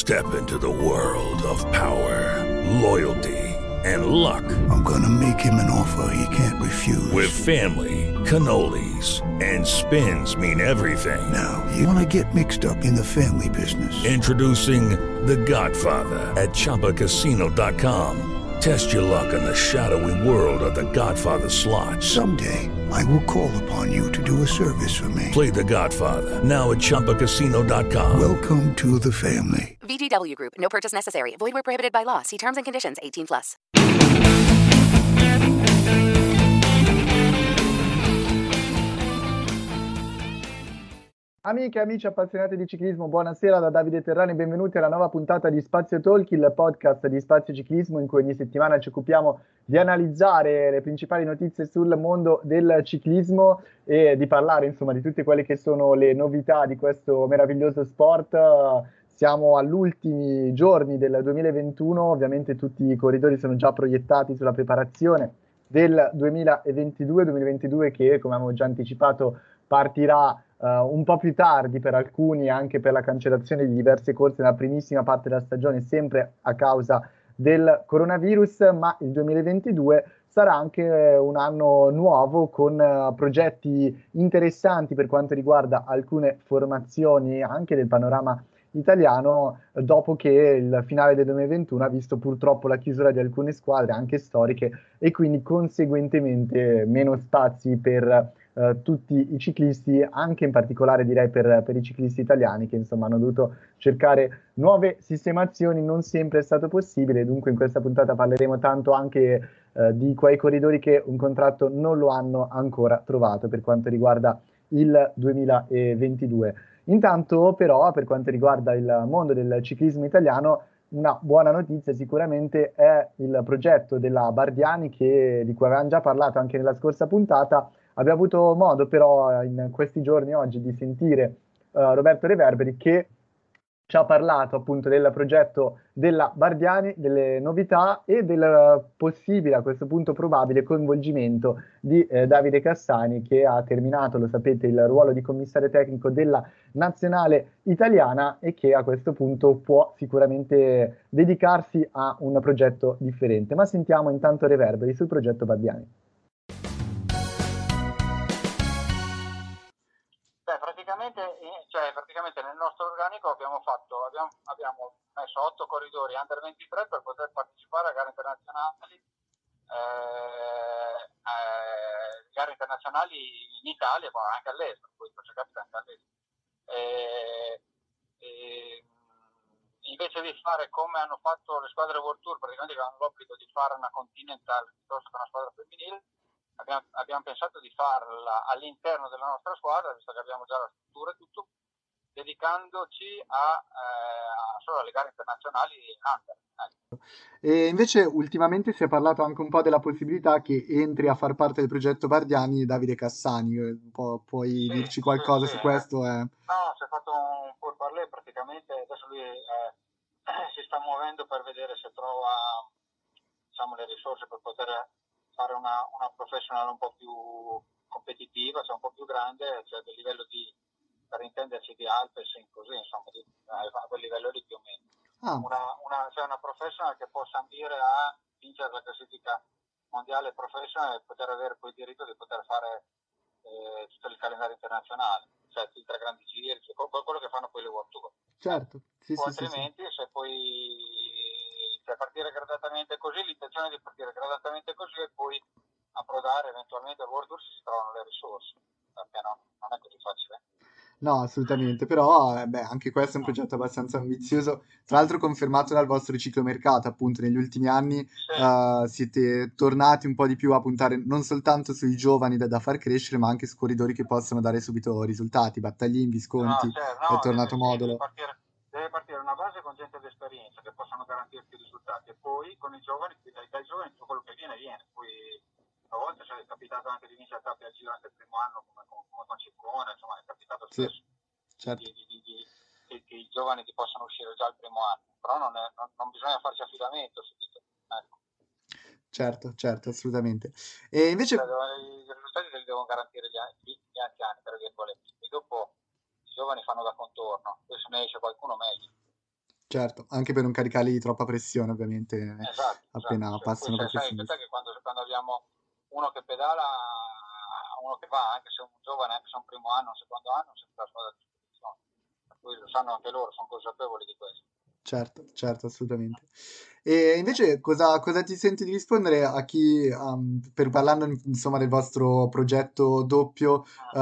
Step into the world of power, loyalty, and luck. I'm gonna make him an offer he can't refuse. With family, cannolis, and spins mean everything. Now, you wanna get mixed up in the family business. Introducing The Godfather at ChumbaCasino.com. Test your luck in the shadowy world of The Godfather slot. Someday, I will call upon you to do a service for me. Play The Godfather now at ChumbaCasino.com. Welcome to the family. VGW Group. No purchase necessary. Void where prohibited by law. See terms and conditions. 18+. Amiche e amici appassionati di ciclismo, buonasera da Davide Terrani, benvenuti alla nuova puntata di Spazio Talk, il podcast di Spazio Ciclismo in cui ogni settimana ci occupiamo di analizzare le principali notizie sul mondo del ciclismo e di parlare insomma di tutte quelle che sono le novità di questo meraviglioso sport. Siamo agli ultimi giorni del 2021, ovviamente tutti i corridori sono già proiettati sulla preparazione del 2022 che, come avevo già anticipato, partirà un po' più tardi per alcuni, anche per la cancellazione di diverse corse nella primissima parte della stagione, sempre a causa del coronavirus, ma il 2022 sarà anche un anno nuovo con progetti interessanti per quanto riguarda alcune formazioni anche del panorama italiano, dopo che il finale del 2021 ha visto purtroppo la chiusura di alcune squadre anche storiche e quindi conseguentemente meno spazi per tutti i ciclisti, anche in particolare direi per i ciclisti italiani che insomma hanno dovuto cercare nuove sistemazioni, non sempre è stato possibile, dunque in questa puntata parleremo tanto anche di quei corridori che un contratto non lo hanno ancora trovato per quanto riguarda il 2022. Intanto però per quanto riguarda il mondo del ciclismo italiano, una buona notizia sicuramente è il progetto della Bardiani di cui avevamo già parlato anche nella scorsa puntata. Abbiamo avuto modo però in questi giorni oggi di sentire Roberto Reverberi che ci ha parlato appunto del progetto della Bardiani, delle novità e del possibile, a questo punto probabile, coinvolgimento di Davide Cassani, che ha terminato, lo sapete, il ruolo di commissario tecnico della nazionale italiana e che a questo punto può sicuramente dedicarsi a un progetto differente. Ma sentiamo intanto Reverberi sul progetto Bardiani. Praticamente nel nostro organico abbiamo messo 8 corridori under 23 per poter partecipare a gare internazionali in Italia, ma anche all'estero, poi c'è capita anche all'estero. Invece di fare come hanno fatto le squadre World Tour, praticamente che hanno l'obbligo di fare una Continental piuttosto che una squadra femminile, abbiamo pensato di farla all'interno della nostra squadra, visto che abbiamo già la struttura e tutto, dedicandoci solo alle gare internazionali under. E invece ultimamente si è parlato anche un po' della possibilità che entri a far parte del progetto Bardiani Davide Cassani. Puoi dirci qualcosa su questo? No, si è fatto un pourparlers praticamente, adesso lui si sta muovendo per vedere se trova le risorse per poter fare una professional un po' più competitiva, cioè un po' più grande, cioè del livello per intenderci di Alpes, così insomma, a quel livello lì più o meno. Una professional che possa ambire a vincere la classifica mondiale professional e poter avere poi il diritto di poter fare tutto il calendario internazionale, cioè i 3 grandi giri, quello che fanno poi le World Tour. Certo, sì, o altrimenti se poi partire gradatamente così, l'intenzione è di partire gradatamente così e poi approdare eventualmente al World Tour se si trovano le risorse, perché non è così facile. No, assolutamente, però anche questo è un progetto abbastanza ambizioso, tra l'altro confermato dal vostro ciclomercato, appunto negli ultimi anni. Sì. Siete tornati un po' di più a puntare non soltanto sui giovani da far crescere, ma anche su corridori che possono dare subito risultati, Battaglin, Visconti, è tornato Modolo. Deve partire una base con gente d'esperienza che possano garantirti risultati e poi con i giovani, dai giovani tutto quello che viene, poi a volte è capitato anche di vincere tappi al giro anche il primo anno come con Ciccone, insomma è capitato spesso. Sì, certo. Che i giovani ti possano uscire già il primo anno, però non bisogna farci affidamento subito. Ecco. Certo, assolutamente. E invece i risultati te li devono garantire gli anziani, tra virgolette, e dopo i giovani fanno da contorno, poi se ne esce qualcuno meglio. Certo, anche per non caricarli di troppa pressione, ovviamente, Esatto, appena esatto. passano Poi sai professionisti. che quando abbiamo uno che pedala, uno che va, anche se è un giovane, anche se è un primo anno, un secondo anno, sempre la squadra di competizione. Per cui lo sanno anche loro, sono consapevoli di questo. Certo, assolutamente. E invece cosa ti senti di rispondere a chi, parlando insomma del vostro progetto doppio,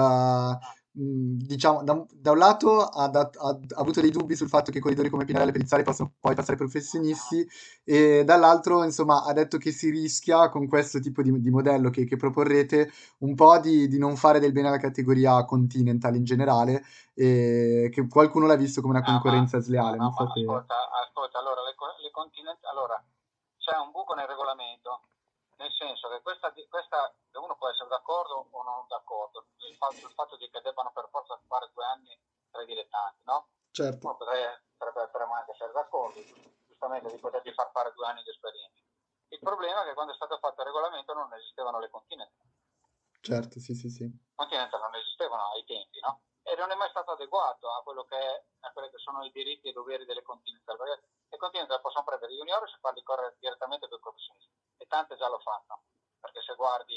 diciamo, da un lato ha avuto dei dubbi sul fatto che corridori come Pinarello e Pellizzari possano poi passare professionisti, e dall'altro, insomma, ha detto che si rischia con questo tipo di modello che proporrete un po' di non fare del bene alla categoria Continental in generale, e che qualcuno l'ha visto come una concorrenza sleale. Non so se... Ascolta, allora, le Continental, allora, c'è un buco nel regolamento, nel senso che questa uno può essere d'accordo o non d'accordo, il fatto di che debbano per forza fare 2 anni tra i dilettanti, no? Certo, Uno potrebbe anche essere d'accordo, giustamente, di potergli far fare 2 anni di esperienza. Il problema è che quando è stato fatto il regolamento non esistevano le Continental. certo, sì. Continental non esistevano ai tempi, no? E non è mai stato adeguato a quelli che sono i diritti e i doveri delle Continental, perché le Continental possono prendere i junior e farli correre direttamente con i professionisti, e tante già lo fanno, perché se guardi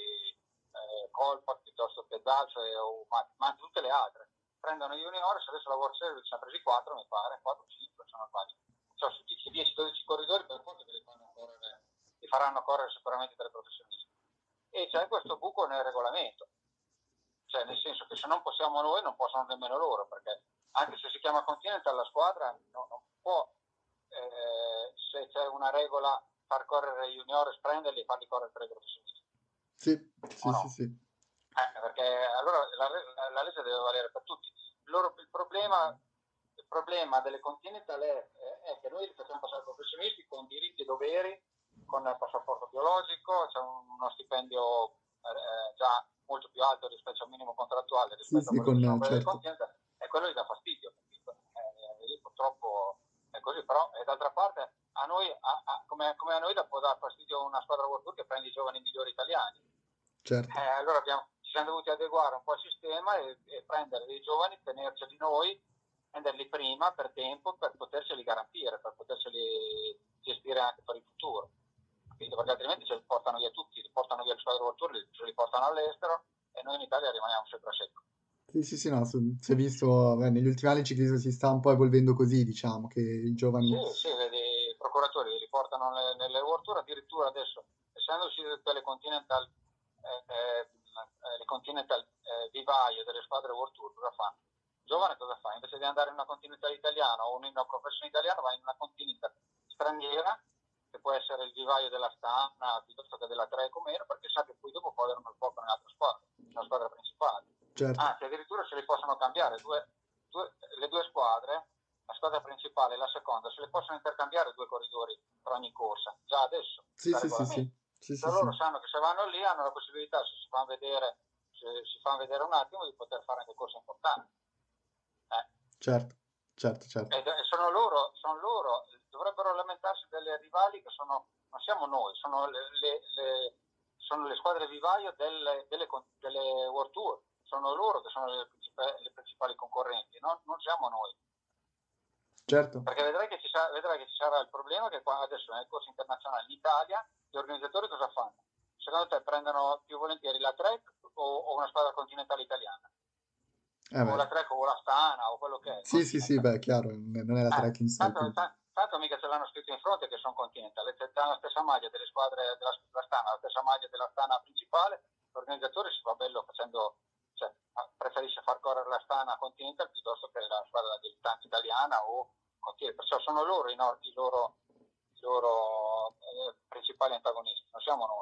Colpac piuttosto che Zalce ma tutte le altre prendono i junior, se adesso la World Series ci ha presi 4, mi pare, 4-5, se non sbaglio, cioè su 10-12 corridori per forza che li faranno correre sicuramente tra i professionisti, e c'è questo buco nel regolamento. Cioè, nel senso che se non possiamo noi, non possono nemmeno loro, perché anche se si chiama Continental la squadra non può, se c'è una regola, far correre i juniores, prenderli e farli correre tra i professionisti. Sì. Perché allora la legge deve valere per tutti. Il problema delle Continental è che noi li facciamo passare professionisti con diritti e doveri, con il passaporto biologico, c'è uno stipendio già molto più alto rispetto al minimo contrattuale, rispetto a quello che sono quelli del Continental, e quello gli dà fastidio, purtroppo è così. Però d'altra parte a noi, come a noi può dar fastidio una squadra World Tour che prende i giovani migliori italiani. Certo. Allora ci siamo dovuti adeguare un po' al sistema e prendere dei giovani, tenerceli noi, prenderli prima per tempo, per poterceli garantire, per poterceli gestire anche per il futuro. Perché altrimenti ce li portano via tutti, li portano via le squadre World Tour, ce li portano all'estero, e noi in Italia rimaniamo sempre a secco. Sì, no, si è visto, negli ultimi anni il ciclismo si sta un po' evolvendo così, diciamo, che i giovani... Sì, vedi, i procuratori li portano nelle World Tour, addirittura adesso, essendoci tutte le Continental vivaio delle squadre World Tour, cosa fa? Il giovane cosa fa? Invece di andare in una Continental italiana o in una professione italiana, va in una Continental straniera, che può essere il vivaio della Stana piuttosto che della Trek o meno, perché sa che poi dopo può avere un poco nell'altra squadra, nella squadra principale. Certo. Anzi, addirittura se li possono cambiare le due squadre, la squadra principale e la seconda, se le possono intercambiare 2 corridori per ogni corsa, già adesso. Sì. Loro sanno che se vanno lì hanno la possibilità, se si fanno vedere un attimo, di poter fare anche corse importanti. Certo. E sono loro, dovrebbero lamentarsi delle rivali che non siamo noi, sono le squadre vivaio delle World Tour, sono loro che sono le principali concorrenti, non siamo noi. Certo. Perché vedrai che ci sarà il problema che adesso nel corso internazionale in Italia gli organizzatori cosa fanno? Secondo te prendono più volentieri la Trek o una squadra continentale italiana? O la Trek o la Stana o quello che è? Sì, chiaro, non è la Trek in sé. Tanto mica ce l'hanno scritto in fronte che sono Continental, hanno la stessa maglia delle squadre della Stana, la stessa maglia della Stana principale, l'organizzatore si fa bello preferisce far correre la Stana Continental piuttosto che la squadra dilettante italiana o Continental, perciò sono loro i loro principali antagonisti, non siamo noi.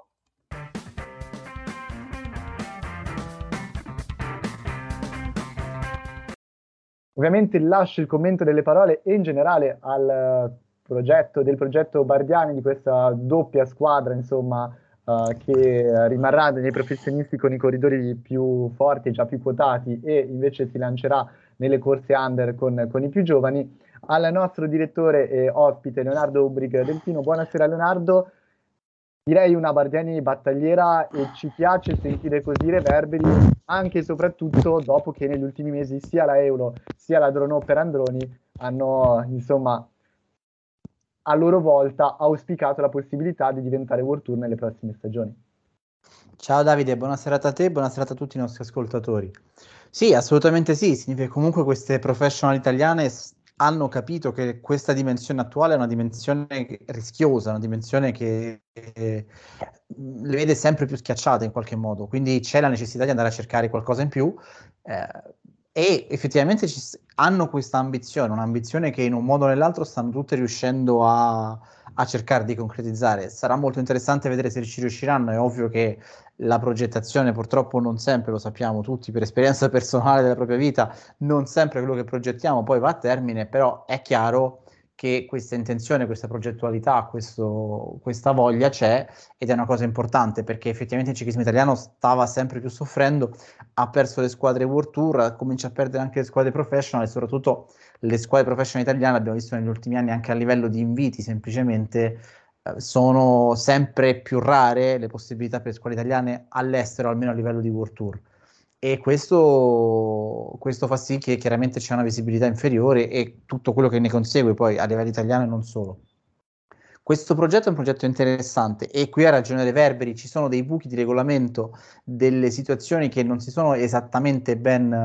Ovviamente lascio il commento delle parole e in generale al progetto Bardiani, di questa doppia squadra, insomma, che rimarrà dei professionisti con i corridori più forti, già più quotati, e invece si lancerà nelle corse under con i più giovani, al nostro direttore e ospite Leonardo Ubrig Delfino. Buonasera Leonardo. Direi una Bardiani battagliera, e ci piace sentire così i reverberi, anche e soprattutto dopo che negli ultimi mesi sia la Euro sia la Dronot per Androni hanno insomma a loro volta auspicato la possibilità di diventare World Tour nelle prossime stagioni. Ciao Davide, buona serata a te, buona serata a tutti i nostri ascoltatori. Sì, assolutamente sì, significa che comunque queste professional italiane hanno capito che questa dimensione attuale è una dimensione rischiosa, una dimensione che le vede sempre più schiacciate in qualche modo, quindi c'è la necessità di andare a cercare qualcosa in più e effettivamente hanno questa ambizione, un'ambizione che in un modo o nell'altro stanno tutte riuscendo a cercare di concretizzare. Sarà molto interessante vedere se ci riusciranno, è ovvio che la progettazione purtroppo non sempre, lo sappiamo tutti per esperienza personale della propria vita, non sempre quello che progettiamo poi va a termine, però è chiaro che questa intenzione, questa progettualità, questa voglia c'è ed è una cosa importante perché effettivamente il ciclismo italiano stava sempre più soffrendo, ha perso le squadre World Tour, comincia a perdere anche le squadre professional e soprattutto le squadre professional italiane, abbiamo visto negli ultimi anni anche a livello di inviti semplicemente sono sempre più rare le possibilità per le squadre italiane all'estero, almeno a livello di World Tour. E questo fa sì che chiaramente c'è una visibilità inferiore e tutto quello che ne consegue poi a livello italiano e non solo. Questo progetto è un progetto interessante e qui ha ragione Reverberi, ci sono dei buchi di regolamento, delle situazioni che non si sono esattamente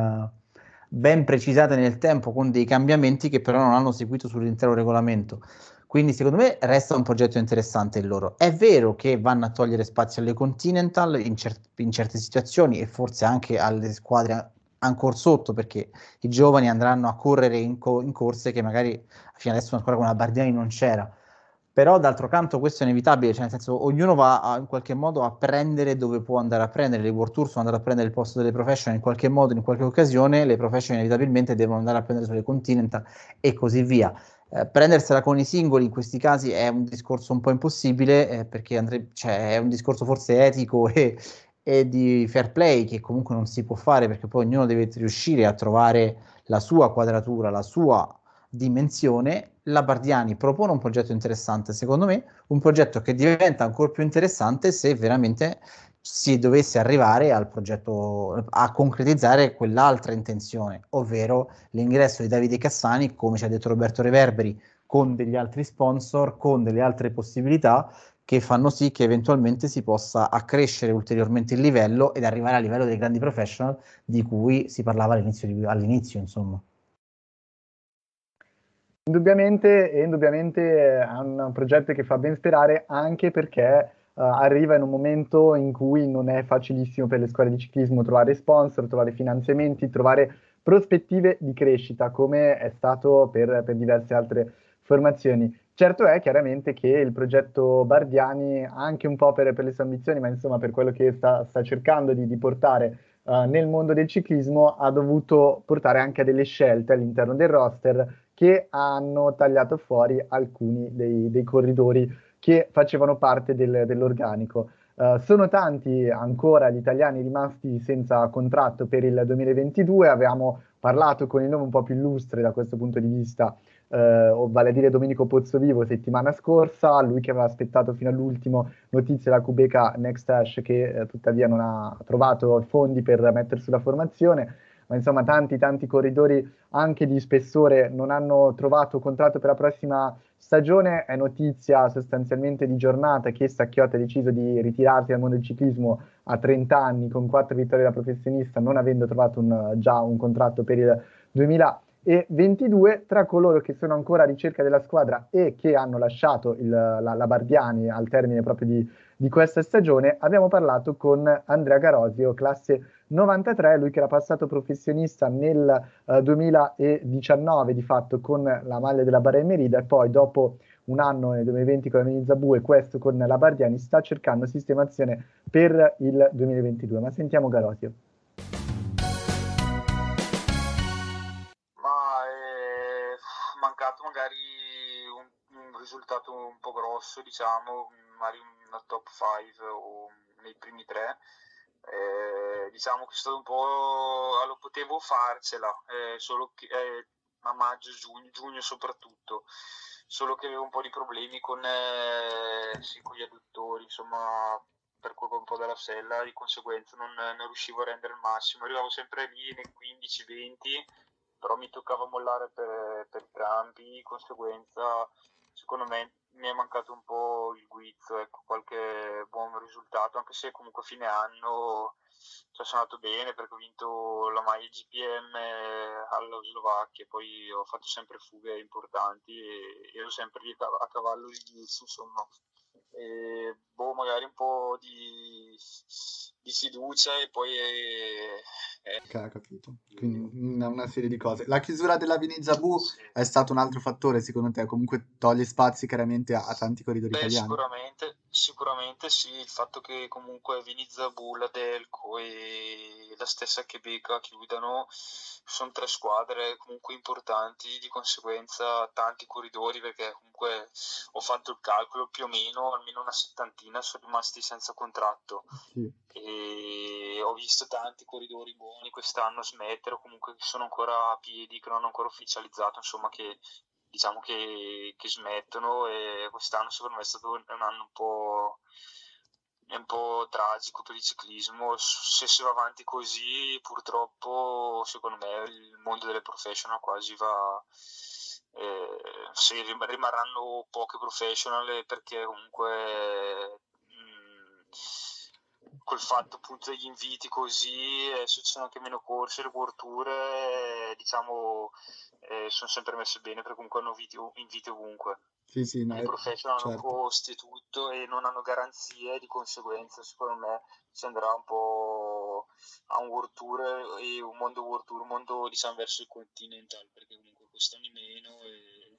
ben precisate nel tempo con dei cambiamenti che però non hanno seguito sull'intero regolamento. Quindi secondo me resta un progetto interessante il loro. È vero che vanno a togliere spazio alle Continental in certe situazioni e forse anche alle squadre ancora sotto perché i giovani andranno a correre in corse che magari fino adesso una squadra come la Bardiani non c'era. Però d'altro canto questo è inevitabile, cioè nel senso ognuno va in qualche modo a prendere dove può andare a prendere, le World Tour sono andate a prendere il posto delle professional in qualche modo, in qualche occasione, le professional inevitabilmente devono andare a prendere sulle Continental e così via. Prendersela con i singoli in questi casi è un discorso un po' impossibile perché cioè, è un discorso forse etico e di fair play che comunque non si può fare perché poi ognuno deve riuscire a trovare la sua quadratura, la sua dimensione. La Bardiani propone un progetto interessante, secondo me, un progetto che diventa ancora più interessante se veramente si dovesse arrivare al progetto, a concretizzare quell'altra intenzione, ovvero l'ingresso di Davide Cassani, come ci ha detto Roberto Reverberi, con degli altri sponsor, con delle altre possibilità che fanno sì che eventualmente si possa accrescere ulteriormente il livello ed arrivare al livello dei grandi professional di cui si parlava all'inizio, insomma. Indubbiamente è un progetto che fa ben sperare anche perché arriva in un momento in cui non è facilissimo per le squadre di ciclismo trovare sponsor, trovare finanziamenti, trovare prospettive di crescita come è stato per diverse altre formazioni. Certo è chiaramente che il progetto Bardiani, anche un po' per le sue ambizioni, ma insomma per quello che sta cercando di portare nel mondo del ciclismo, ha dovuto portare anche a delle scelte all'interno del roster che hanno tagliato fuori alcuni dei corridori che facevano parte dell'organico. Sono tanti ancora gli italiani rimasti senza contratto per il 2022, avevamo parlato con il nome un po' più illustre da questo punto di vista, vale a dire Domenico Pozzovivo settimana scorsa, lui che aveva aspettato fino all'ultimo notizie da Kubeka Next Hash che tuttavia non ha trovato fondi per mettere sulla formazione, ma insomma tanti corridori anche di spessore non hanno trovato contratto per la prossima stagione. È notizia sostanzialmente di giornata che Sacchiota ha deciso di ritirarsi dal mondo del ciclismo a 30 anni con 4 vittorie da professionista, non avendo trovato già un contratto per il 2022. Tra coloro che sono ancora a ricerca della squadra e che hanno lasciato la Bardiani al termine proprio di questa stagione, abbiamo parlato con Andrea Garosio, classe 93, lui che era passato professionista nel 2019 di fatto con la maglia della Bahrain Merida e poi dopo un anno nel 2020 con la Menizabue e questo con la Bardiani sta cercando sistemazione per il 2022. Ma sentiamo Garosio. Ma è mancato magari un risultato un po' grosso, diciamo, magari una top 5 o nei primi 3. Diciamo che è stato un po' lo potevo farcela solo che a maggio, giugno soprattutto, solo che avevo un po' di problemi con gli adduttori, insomma, per colpa un po' della sella, di conseguenza non riuscivo a rendere il massimo, arrivavo sempre lì nei 15-20, però mi toccava mollare per crampi, di conseguenza secondo me mi è mancato un po' il guizzo, ecco, qualche buon risultato, anche se comunque a fine anno sono andato bene perché ho vinto la maglia GPM alla Slovacchia, poi ho fatto sempre fughe importanti e ero sempre lì a cavallo di 10, insomma. E, magari un po' di fiducia e poi Ok, capito. Quindi una serie di cose. La chiusura della Vinizia Bu è stato un altro fattore, secondo te? Comunque toglie spazi chiaramente a tanti corridori italiani. Sicuramente sì, il fatto che comunque Vinizia Bu, la Delco e la stessa Quebeca chiudano, sono 3 squadre comunque importanti, di conseguenza tanti corridori, perché comunque ho fatto il calcolo, più o meno almeno una settantina sono rimasti senza contratto. Sì. E ho visto tanti corridori buoni quest'anno smettere, o comunque che sono ancora a piedi, che non hanno ancora ufficializzato, insomma, che diciamo che smettono, e quest'anno secondo me è stato un anno un po' tragico per il ciclismo. Se si va avanti così, purtroppo secondo me il mondo delle professional quasi va, rimarranno poche professional, perché comunque col fatto appunto degli inviti così succedono anche meno corse, le World Tour diciamo sono sempre messe bene perché comunque hanno inviti ovunque. Sì, no, Le professional hanno certo. costi e tutto e non hanno garanzie, di conseguenza secondo me si andrà un po' a un World Tour e un mondo World Tour, un mondo diciamo verso il Continental, perché comunque costano di meno e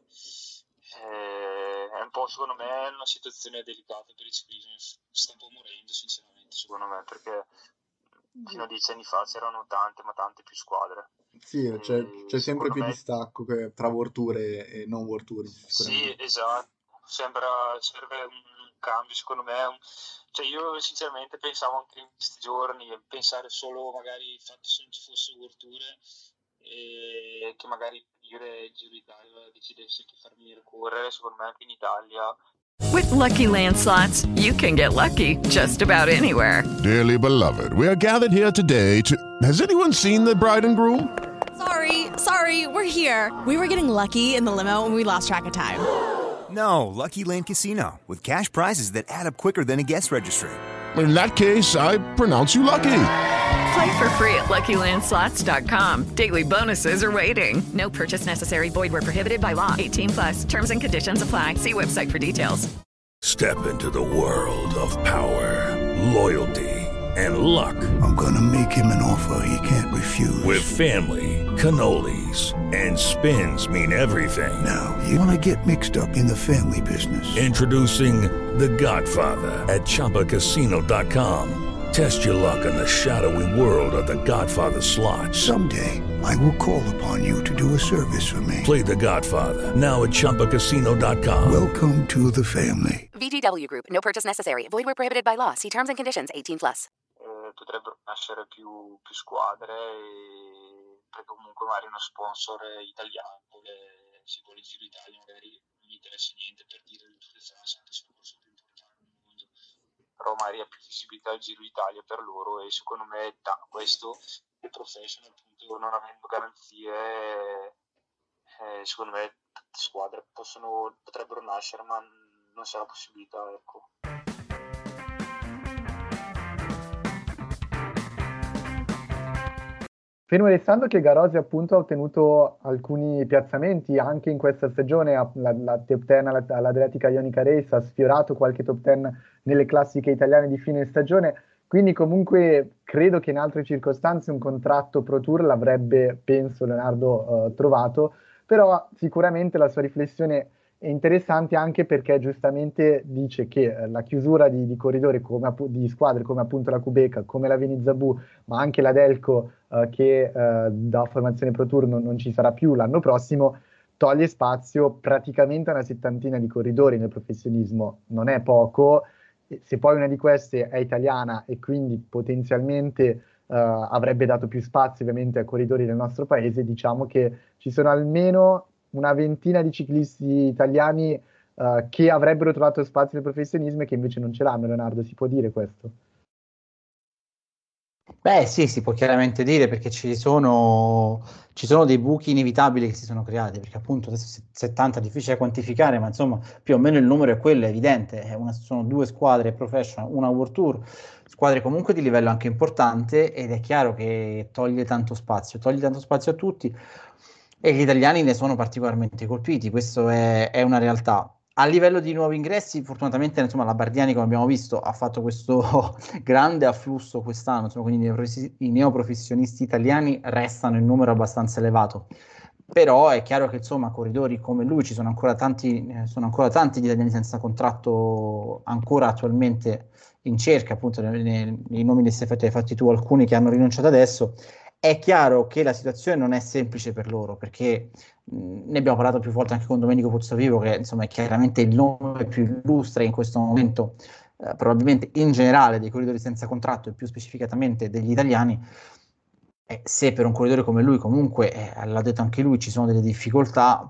è un po', secondo me, una situazione delicata per il ciclismo. Sta un po' morendo sinceramente, secondo me, perché fino a 10 anni fa c'erano tante, ma tante più squadre. Sì, c'è sempre Secondo più me distacco tra World Tour e non World Tour, sì, sicuramente. esatto, serve un cambio, secondo me. Cioè io sinceramente pensavo anche in questi giorni, pensare solo magari il fatto se non ci fosse World Tour e che magari il Giro d'Italia decidesse che farmi ricorrere, secondo me anche in Italia. With Lucky Land Slots, you can get lucky just about anywhere. Dearly beloved, we are gathered here today to... Has anyone seen the bride and groom? Sorry, we're here. We were getting lucky in the limo and we lost track of time. No, Lucky Land Casino, with cash prizes that add up quicker than a guest registry. In that case, I pronounce you lucky. Play for free at LuckyLandSlots.com. Daily bonuses are waiting. No purchase necessary. Void where prohibited by law. 18+. Terms and conditions apply. See website for details. Step into the world of power, loyalty, and luck. I'm gonna make him an offer he can't refuse. With family, cannolis, and spins mean everything. Now, you wanna get mixed up in the family business. Introducing The Godfather at ChumbaCasino.com. Test your luck in the shadowy world of The Godfather slot. Someday, I will call upon you to do a service for me. Play The Godfather now at ChumbaCasino.com. Welcome to the family. VGW Group. No purchase necessary. Void where prohibited by law. See terms and conditions. 18+. Potrebbero nascere più squadre, perché comunque magari uno sponsor italiano si vuole il Giro d'Italia, magari non gli interessa niente, per dire il Tour de France, anche se è il corso più importante del mondo, però magari ha più visibilità il Giro d'Italia per loro, e secondo me questo le professional appunto non avendo garanzie, secondo me tante squadre potrebbero nascere, ma non c'è la possibilità, ecco. Fermo restando che Garossi appunto ha ottenuto alcuni piazzamenti anche in questa stagione, la top 10 all'Adriatica Ionica Race, ha sfiorato qualche top 10 nelle classiche italiane di fine stagione, quindi comunque credo che in altre circostanze un contratto Pro Tour l'avrebbe, penso, Leonardo trovato, però sicuramente la sua riflessione è interessante anche perché giustamente dice che la chiusura di corridori di squadre come appunto la Quebeca, come la Vinizia Bu, ma anche la Delco che da formazione Pro Tour non ci sarà più l'anno prossimo, toglie spazio praticamente a una settantina di corridori nel professionismo. Non è poco, se poi una di queste è italiana e quindi potenzialmente avrebbe dato più spazio ovviamente a corridori del nostro paese, diciamo che ci sono almeno una ventina di ciclisti italiani che avrebbero trovato spazio nel professionismo e che invece non ce l'hanno. Leonardo, si può dire questo? Beh, sì, si può chiaramente dire perché ci sono dei buchi inevitabili che si sono creati, perché appunto adesso 70 è difficile da quantificare, ma insomma più o meno il numero è quello, è evidente. Sono 2 squadre professional, una World Tour, squadre comunque di livello anche importante, ed è chiaro che toglie tanto spazio a tutti, e gli italiani ne sono particolarmente colpiti, questo è una realtà. A livello di nuovi ingressi, fortunatamente, insomma, la Bardiani, come abbiamo visto, ha fatto questo grande afflusso quest'anno, insomma, quindi i neoprofessionisti italiani restano in numero abbastanza elevato. Però è chiaro che, insomma, corridori come lui ci sono ancora tanti di italiani senza contratto ancora attualmente in cerca, appunto, nei nomi che hai fatti tu, alcuni che hanno rinunciato adesso. È chiaro che la situazione non è semplice per loro, perché ne abbiamo parlato più volte anche con Domenico Pozzovivo, che insomma è chiaramente il nome più illustre in questo momento, probabilmente in generale dei corridori senza contratto e più specificatamente degli italiani. Se per un corridore come lui comunque, l'ha detto anche lui, ci sono delle difficoltà,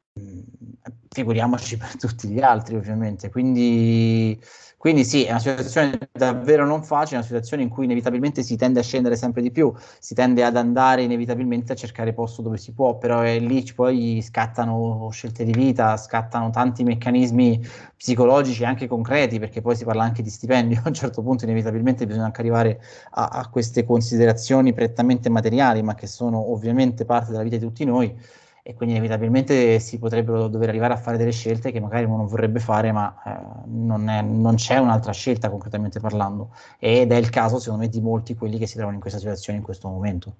figuriamoci per tutti gli altri ovviamente, quindi sì, è una situazione davvero non facile, una situazione in cui inevitabilmente si tende a scendere sempre di più, si tende ad andare inevitabilmente a cercare posto dove si può, però lì poi scattano scelte di vita, scattano tanti meccanismi psicologici anche concreti, perché poi si parla anche di stipendio, a un certo punto inevitabilmente bisogna anche arrivare a queste considerazioni prettamente materiali, ma che sono ovviamente parte della vita di tutti noi, e quindi inevitabilmente si potrebbero dover arrivare a fare delle scelte che magari uno non vorrebbe fare, ma non c'è un'altra scelta concretamente parlando, ed è il caso secondo me di molti quelli che si trovano in questa situazione in questo momento.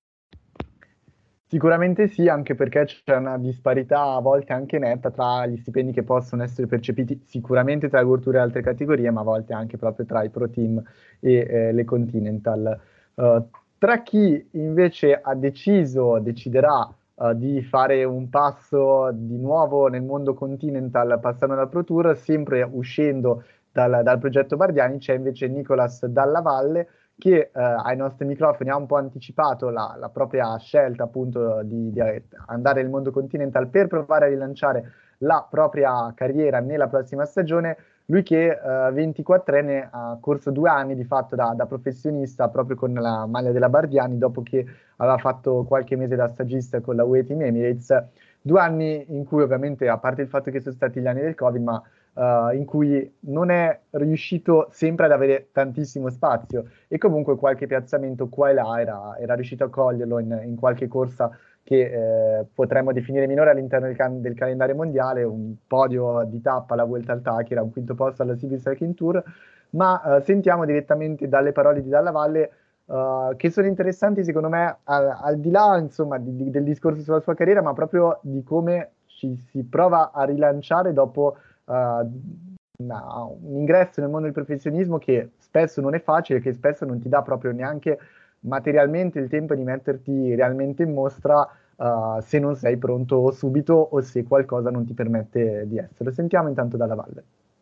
Sicuramente sì, anche perché c'è una disparità a volte anche netta tra gli stipendi che possono essere percepiti sicuramente tra le World Tour e altre categorie, ma a volte anche proprio tra i Pro Team e le Continental. Tra chi invece deciderà di fare un passo di nuovo nel mondo Continental passando dal Pro Tour, sempre uscendo dal progetto Bardiani, c'è invece Nicolas Dalla Valle, che ai nostri microfoni ha un po' anticipato la propria scelta appunto di andare nel mondo Continental per provare a rilanciare la propria carriera nella prossima stagione. Lui che 24enne ha corso 2 anni di fatto da professionista proprio con la maglia della Bardiani, dopo che aveva fatto qualche mese da stagista con la UE Team Emirates. 2 anni in cui ovviamente, a parte il fatto che sono stati gli anni del Covid, ma in cui non è riuscito sempre ad avere tantissimo spazio, e comunque qualche piazzamento qua e là era riuscito a coglierlo in qualche corsa che potremmo definire minore all'interno del calendario mondiale, un podio di tappa alla Vuelta al Táchira, un quinto posto alla Cycling Cycling Tour. Ma sentiamo direttamente dalle parole di Dalla Valle, che sono interessanti secondo me, al di là insomma del discorso sulla sua carriera, ma proprio di come ci si prova a rilanciare dopo un ingresso nel mondo del professionismo che spesso non è facile, che spesso non ti dà proprio neanche materialmente il tempo di metterti realmente in mostra, se non sei pronto subito o se qualcosa non ti permette di essere. Sentiamo intanto Dalla Valle.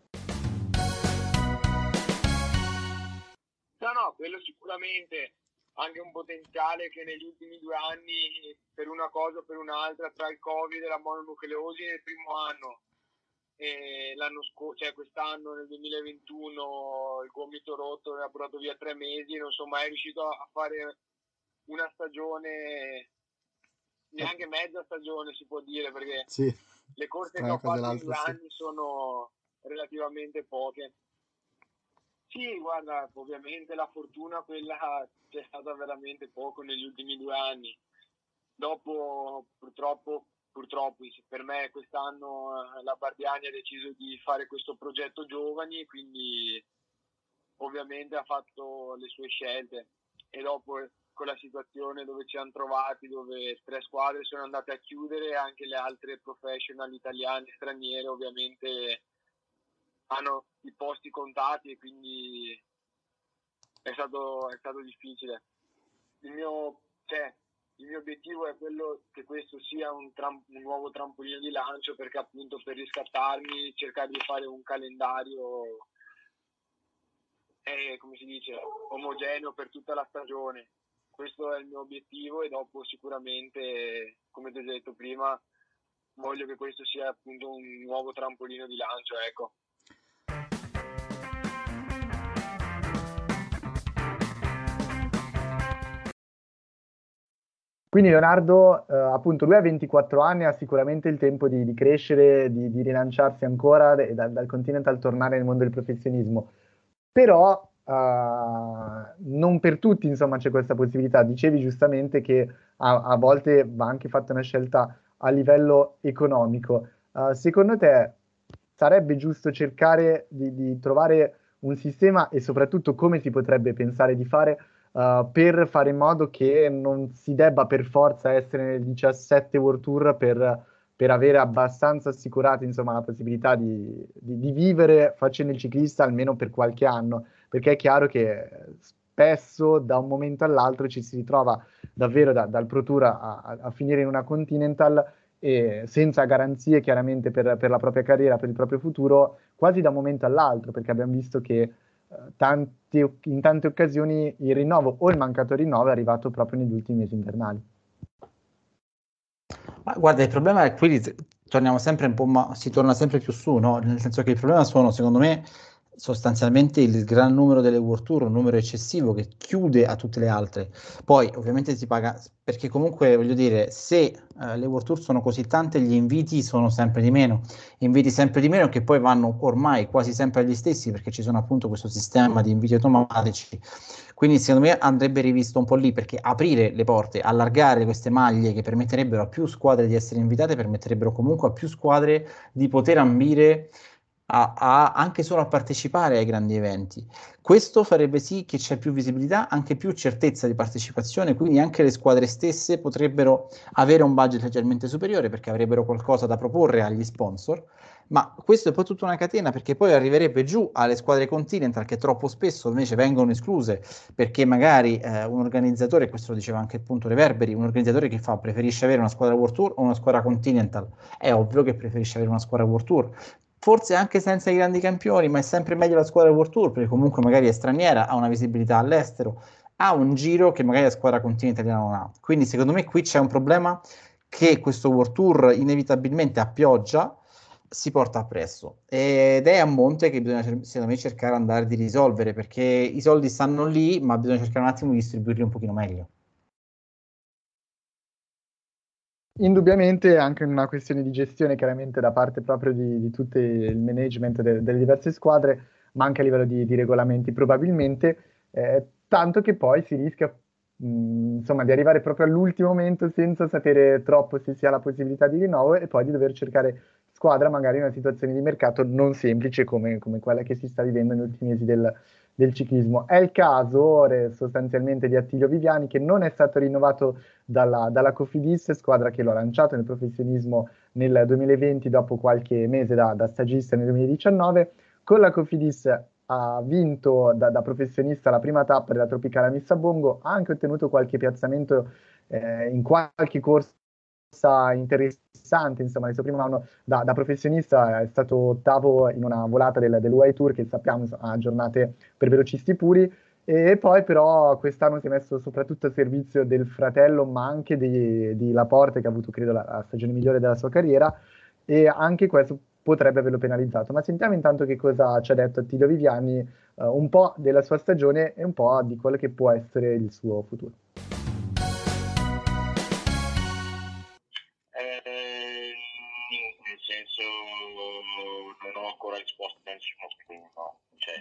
No, quello sicuramente, anche un potenziale che negli ultimi 2 anni, per una cosa o per un'altra, tra il Covid e la mononucleosi nel primo anno e quest'anno nel 2021 il gomito rotto mi ha portato via 3 mesi, non sono mai riuscito a fare una stagione, neanche mezza stagione si può dire, perché sì, le corse che ho fatto in 2 anni sono relativamente poche. Sì, guarda, ovviamente la fortuna quella c'è stata veramente poco negli ultimi 2 anni. Dopo purtroppo per me quest'anno la Bardiani ha deciso di fare questo progetto giovani, quindi ovviamente ha fatto le sue scelte, e dopo con la situazione dove ci hanno trovati, dove 3 squadre sono andate a chiudere, anche le altre professional italiane, straniere ovviamente hanno i posti contati, e quindi è stato difficile. Il mio obiettivo è quello che questo sia un nuovo trampolino di lancio, perché appunto per riscattarmi cercare di fare un calendario omogeneo per tutta la stagione. Questo è il mio obiettivo, e dopo sicuramente, come ti ho detto prima, voglio che questo sia appunto un nuovo trampolino di lancio, ecco. Quindi Leonardo, appunto, lui ha 24 anni, ha sicuramente il tempo di crescere, di rilanciarsi ancora e dal Continental tornare nel mondo del professionismo. Però non per tutti, insomma, c'è questa possibilità. Dicevi giustamente che a volte va anche fatta una scelta a livello economico. Secondo te sarebbe giusto cercare di trovare un sistema e soprattutto come si potrebbe pensare di fare per fare in modo che non si debba per forza essere nel 17 World Tour per avere abbastanza assicurato, insomma, la possibilità di vivere facendo il ciclista almeno per qualche anno, perché è chiaro che spesso da un momento all'altro ci si ritrova davvero dal Pro Tour a finire in una Continental e senza garanzie chiaramente per la propria carriera, per il proprio futuro, quasi da un momento all'altro, perché abbiamo visto che in tante occasioni il rinnovo o il mancato rinnovo è arrivato proprio negli ultimi mesi invernali. Ma guarda, il problema è qui torniamo sempre un po', ma si torna sempre più su, no? Nel senso che il problema sono, secondo me, sostanzialmente il gran numero delle World Tour, un numero eccessivo che chiude a tutte le altre. Poi ovviamente si paga, perché comunque voglio dire, se le World Tour sono così tante, gli inviti sono sempre di meno, che poi vanno ormai quasi sempre agli stessi, perché ci sono appunto questo sistema di inviti automatici. Quindi secondo me andrebbe rivisto un po' lì, perché aprire le porte, allargare queste maglie che permetterebbero a più squadre di essere invitate, permetterebbero comunque a più squadre di poter ambire anche solo a partecipare ai grandi eventi. Questo farebbe sì che c'è più visibilità, anche più certezza di partecipazione, quindi anche le squadre stesse potrebbero avere un budget leggermente superiore perché avrebbero qualcosa da proporre agli sponsor. Ma questo è poi tutta una catena, perché poi arriverebbe giù alle squadre Continental che troppo spesso invece vengono escluse perché magari un organizzatore, questo lo diceva anche appunto Reverberi, un organizzatore che preferisce avere una squadra World Tour o una squadra Continental. È ovvio che preferisce avere una squadra World Tour, forse anche senza i grandi campioni, ma è sempre meglio la squadra World Tour perché comunque magari è straniera, ha una visibilità all'estero, ha un giro che magari la squadra Continental non ha. Quindi secondo me qui c'è un problema che questo World Tour inevitabilmente a pioggia si porta appresso ed è a monte che bisogna secondo me cercare di andare di risolvere, perché i soldi stanno lì, ma bisogna cercare un attimo di distribuirli un pochino meglio. Indubbiamente è anche una questione di gestione chiaramente da parte proprio di tutto il management delle diverse squadre, ma anche a livello di regolamenti probabilmente, tanto che poi si rischia insomma di arrivare proprio all'ultimo momento senza sapere troppo se si ha la possibilità di rinnovo e poi di dover cercare squadra magari in una situazione di mercato non semplice come quella che si sta vivendo negli ultimi mesi del ciclismo. È il caso sostanzialmente di Attilio Viviani, che non è stato rinnovato dalla Cofidis, squadra che lo ha lanciato nel professionismo nel 2020 dopo qualche mese da stagista nel 2019. Con la Cofidis ha vinto da professionista la prima tappa della Tropicana Missabongo, ha anche ottenuto qualche piazzamento in qualche corsa interessante, insomma, nel suo primo anno da professionista è stato ottavo in una volata dell'UAE Tour che sappiamo ha giornate per velocisti puri, e poi però quest'anno si è messo soprattutto a servizio del fratello ma anche di Laporte, che ha avuto credo la stagione migliore della sua carriera, e anche questo potrebbe averlo penalizzato. Ma sentiamo intanto che cosa ci ha detto Attilio Viviani, un po' della sua stagione e un po' di quello che può essere il suo futuro. Nel senso, non ho ancora risposto a nessuno scrivo, cioè,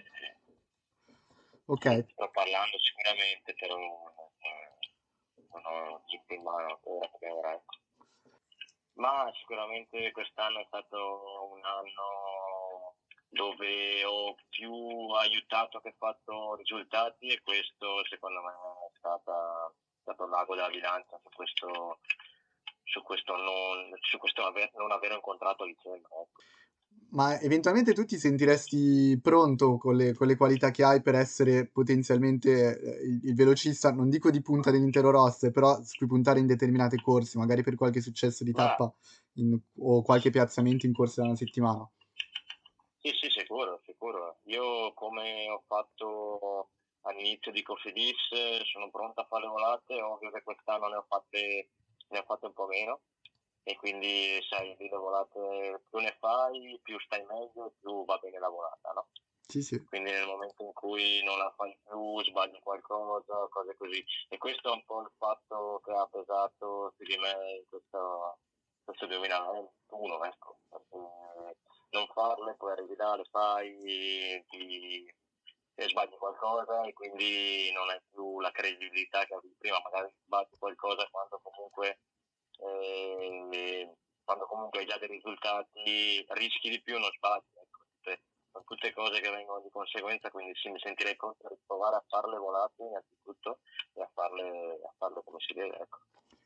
ok, sto parlando sicuramente, però non ho niente in mano ancora. Ma sicuramente quest'anno è stato un anno dove ho più aiutato che fatto risultati, e questo secondo me è stato l'ago della bilancia su questo non aver incontrato dicembre. Ecco. ma eventualmente tu ti sentiresti pronto con le qualità che hai per essere potenzialmente il velocista, non dico di punta dell'intero roster, però su cui puntare in determinate corse, magari per qualche successo di tappa o qualche piazzamento in corsa da una settimana? Sì, sicuro. Io, come ho fatto all'inizio di Cofidis, sono pronto a fare le volate. Ovvio che quest'anno ne ho fatte un po' meno, e quindi sai, le volate più ne fai, più stai meglio, più va bene la volata, no? Sì. Quindi nel momento in cui cui non la fai più, sbagli qualcosa, cose così. E questo è un po' il fatto che ha pesato su di me in questo 2021, ecco. Perché non farle, poi arrivi là, le fai, e sbagli qualcosa e quindi non hai più la credibilità che avevi prima, magari sbagli qualcosa quando comunque hai già dei risultati, rischi di più, non sbagli, ecco. Sono tutte cose che vengono di conseguenza, quindi sì, mi sentirei pronto a provare a farle volatili innanzitutto e a farle come si deve, ecco.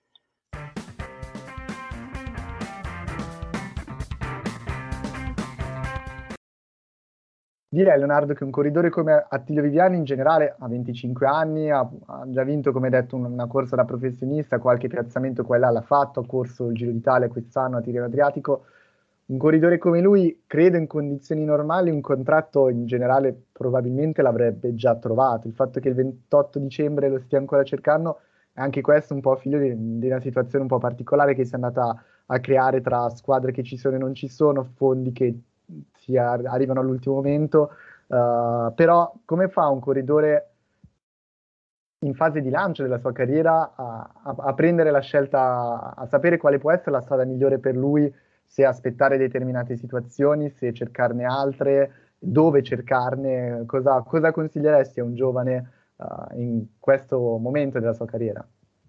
Direi, Leonardo, che un corridore come Attilio Viviani in generale ha 25 anni, ha già vinto, come detto, una corsa da professionista, qualche piazzamento qua e là l'ha fatto, ha corso il Giro d'Italia quest'anno a Tirreno Adriatico. Un corridore come lui, credo in condizioni normali, un contratto in generale probabilmente l'avrebbe già trovato. Il fatto che il 28 dicembre lo stia ancora cercando, è anche questo un po' figlio di una situazione un po' particolare che si è andata a creare tra squadre che ci sono e non ci sono, fondi che arrivano all'ultimo momento, però come fa un corridore in fase di lancio della sua carriera a prendere la scelta, a sapere quale può essere la strada migliore per lui, se aspettare determinate situazioni, se cercarne altre, dove cercarne, cosa consiglieresti a un giovane in questo momento della sua carriera?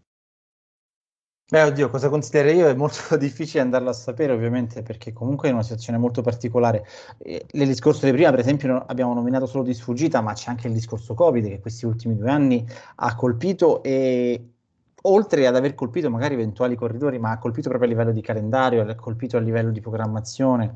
Beh, oddio, cosa considererei io è molto difficile andarlo a sapere, ovviamente, perché comunque è una situazione molto particolare. Nel discorso di prima, per esempio, abbiamo nominato solo di sfuggita, ma c'è anche il discorso Covid che questi ultimi 2 anni ha colpito, e oltre ad aver colpito magari eventuali corridori, ma ha colpito proprio a livello di calendario, ha colpito a livello di programmazione,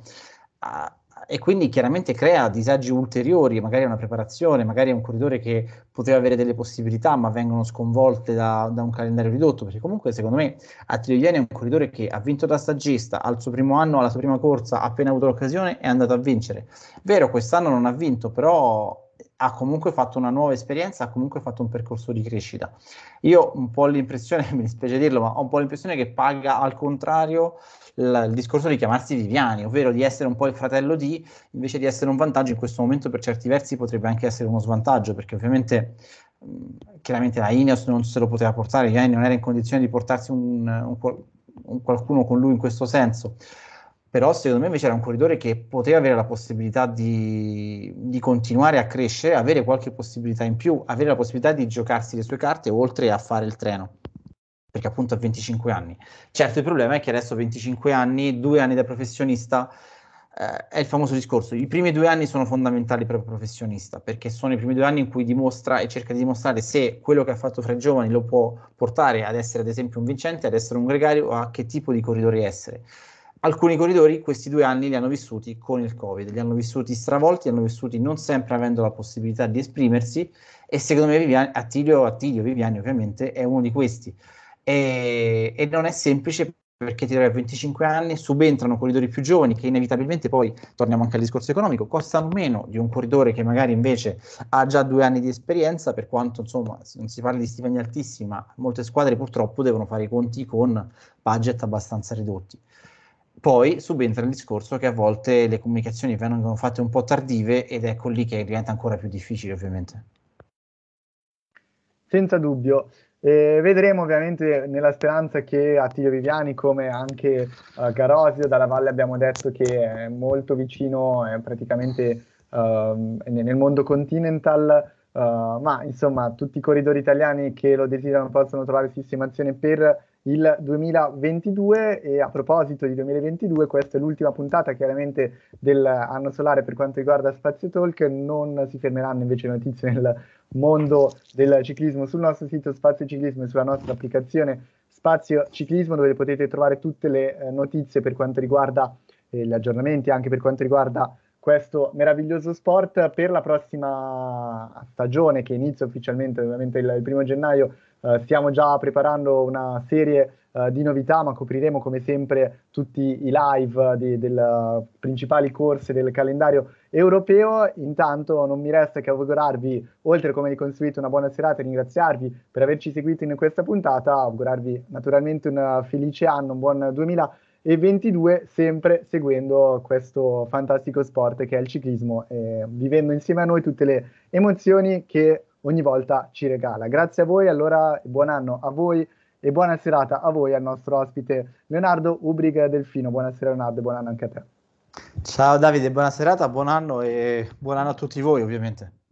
e quindi chiaramente crea disagi ulteriori, magari una preparazione, magari è un corridore che poteva avere delle possibilità ma vengono sconvolte da un calendario ridotto, perché comunque secondo me Attilio Viviani è un corridore che ha vinto da stagista al suo primo anno, alla sua prima corsa, ha appena avuto l'occasione è andato a vincere. Vero, quest'anno non ha vinto, però ha comunque fatto una nuova esperienza, ha comunque fatto un percorso di crescita. Io ho un po' l'impressione, mi dispiace dirlo, ma ho un po' l'impressione che paga al contrario il discorso di chiamarsi Viviani, ovvero di essere un po' il fratello di, invece di essere un vantaggio, in questo momento per certi versi potrebbe anche essere uno svantaggio, perché ovviamente chiaramente la Ineos non se lo poteva portare, Viviani non era in condizione di portarsi un qualcuno con lui in questo senso, però secondo me invece era un corridore che poteva avere la possibilità di continuare a crescere, avere qualche possibilità in più, avere la possibilità di giocarsi le sue carte oltre a fare il treno, perché appunto ha 25 anni. Certo, il problema è che adesso 25 anni, 2 anni da professionista, è il famoso discorso. I primi 2 anni sono fondamentali per il professionista, perché sono i primi 2 anni in cui dimostra e cerca di dimostrare se quello che ha fatto fra i giovani lo può portare ad essere ad esempio un vincente, ad essere un gregario, o a che tipo di corridore essere. Alcuni corridori questi 2 anni li hanno vissuti con il Covid, li hanno vissuti stravolti, li hanno vissuti non sempre avendo la possibilità di esprimersi, e secondo me Attilio Viviani ovviamente è uno di questi. E non è semplice, perché ti trovi a 25 anni, subentrano corridori più giovani che inevitabilmente poi, torniamo anche al discorso economico, costano meno di un corridore che magari invece ha già 2 anni di esperienza, per quanto insomma non si parli di stipendi altissimi, ma molte squadre purtroppo devono fare i conti con budget abbastanza ridotti. Poi subentra il discorso che a volte le comunicazioni vengono fatte un po' tardive, ed ecco lì che diventa ancora più difficile ovviamente. Senza dubbio. Vedremo ovviamente, nella speranza che Attilio Viviani, come anche Garosio, dalla Valle abbiamo detto che è molto vicino, è praticamente nel mondo continental, ma insomma tutti i corridori italiani che lo desiderano possono trovare sistemazione per il 2022. E a proposito di 2022, questa è l'ultima puntata chiaramente dell'anno solare per quanto riguarda Spazio Talk. Non si fermeranno invece notizie nel mondo del ciclismo sul nostro sito Spazio Ciclismo e sulla nostra applicazione Spazio Ciclismo, dove potete trovare tutte le notizie per quanto riguarda gli aggiornamenti, anche per quanto riguarda questo meraviglioso sport. Per la prossima stagione, che inizia ufficialmente ovviamente il 1° gennaio, stiamo già preparando una serie di novità, ma copriremo come sempre tutti i live delle principali corse del calendario europeo. Intanto non mi resta che augurarvi, oltre come di consueto, una buona serata e ringraziarvi per averci seguito in questa puntata, augurarvi naturalmente un felice anno, un buon 2023 e 22, sempre seguendo questo fantastico sport che è il ciclismo, vivendo insieme a noi tutte le emozioni che ogni volta ci regala. Grazie a voi, allora buon anno a voi e buona serata a voi, al nostro ospite Leonardo Ubrig Delfino. Buonasera Leonardo, buon anno anche a te. Ciao Davide, buona serata, buon anno e buon anno a tutti voi ovviamente.